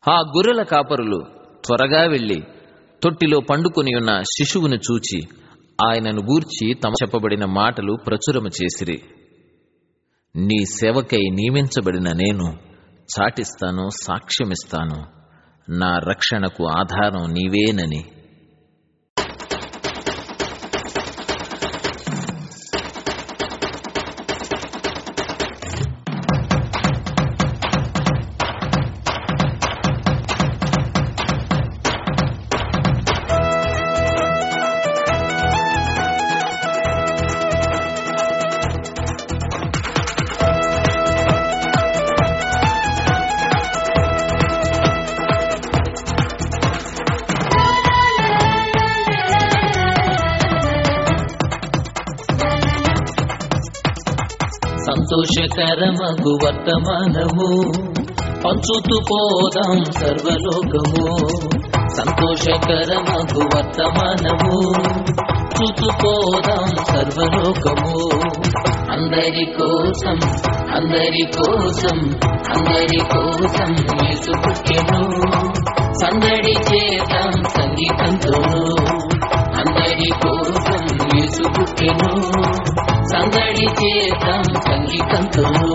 ఆ గొర్రెల కాపరులు త్వరగా వెళ్లి తొట్టిలో పండుకొని ఉన్న శిశువును చూచి ఆయనను గూర్చి తమ చెప్పబడిన మాటలు ప్రచురము చేసిరి. నీ సేవకై నియమించబడిన నేను చాటిస్తాను, సాక్ష్యమిస్తాను, నా రక్షణకు ఆధారం నీవేనని. సంతోషకరమగు వర్తమానము పంచుతూ పోదాం సర్వలోకము. సంతోషకరమగు వర్తమానము పంచుతూ పోదాం సర్వలోకము. అందరి కోసం అందరి కోసం అందరి కోసం యేసు పుట్టెను. సందడి చేద్దాం సంగీతంతోను. అందరి కోసం యేసు పుట్టెను. సందడి చేద్దాం సంగీతంతోను.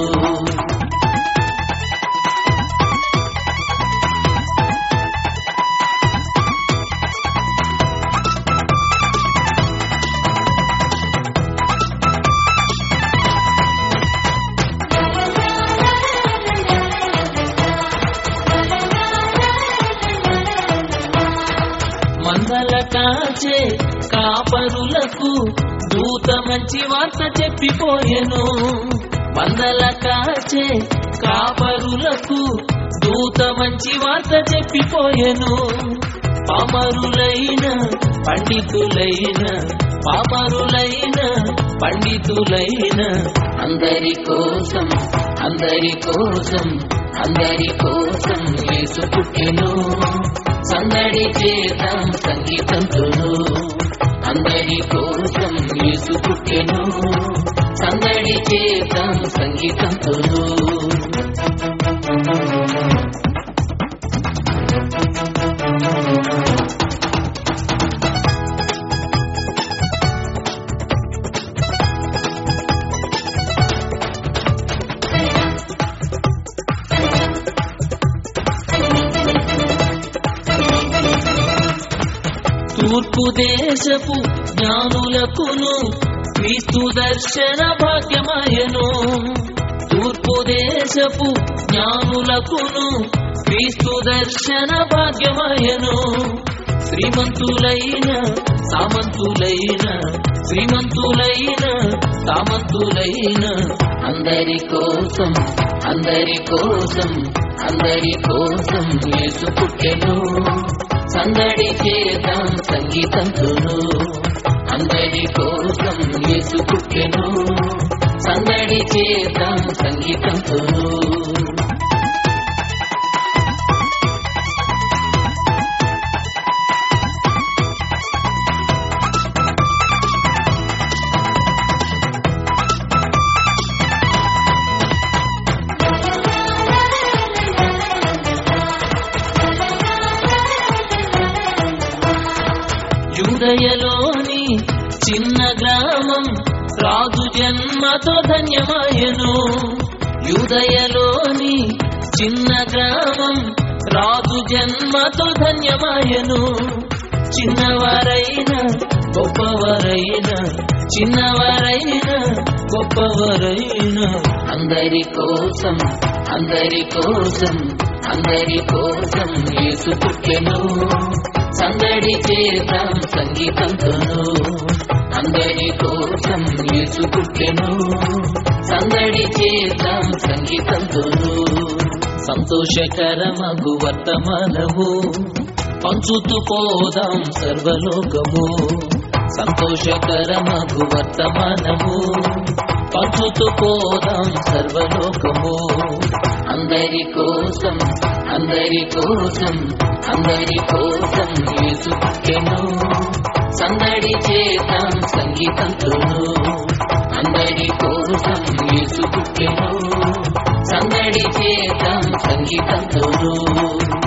మందల కాచే కాపరులకు దూత మంచి వార్త చెప్పిపోయెను. మందల కాచే కాపరులకు దూత మంచి వార్త చెప్పిపోయెను. పామరులైన పండితులైన పామరులైన పండితులైన అందరి కోసం అందరి కోసం అందరి కోసం యేసు పుట్టెను. సందడి చేద్దాం సంగీతంతోను. అందరి కోసం యేసు పుట్టెను. సందడి చేద్దాం సంగీతంతోను. తూర్పు దేశపు జ్ఞానులకును క్రీస్తు దర్శన భాగ్యమయను. తూర్పు దేశపు జ్ఞానులకును క్రీస్తు దర్శన భాగ్యమయను. శ్రీమంతులైన సామంతులైన శ్రీమంతులైన సామంతులైన అందరి కోసం అందరి కోసం అందరి కోసం యేసు పుట్టెను. సందడి చేద్దాం సంగీతంతోను. అందరి కోసం యేసు పుట్టెను. సందడి చేద్దాం సంగీతంతోను. యూదయలోని చిన్న గ్రామం రాజు జన్మతో ధన్యమయను. యూదయలోని చిన్న గ్రామం రాజు జన్మతో ధన్యమయను. చిన్నవారైన గొప్పవారైన చిన్నవారైన గొప్పవారైన అందరి కోసం అందరి కోసం అందరి కోసం యేసు పుట్టెను. సందడి చేద్దాం సంగీతంతోను. అందరి కోసం యేసు పుట్టెను. సందడి చేద్దాం సంగీతంతోను. సంతోషకరమగు వర్తమానము పంచుతూ పోదాం సర్వలోకము. సంతోషకరమగు వర్తమానము పంచుతూ పోదాం సర్వలోకము. అందరి కోసం అందరి కోసం అందరి కోసం యేసు పుట్టెను. సందడి చేద్దాం సంగీతంతోను. అందరి కోసం యేసు పుట్టెను. సందడి చేద్దాం సంగీతంతోను.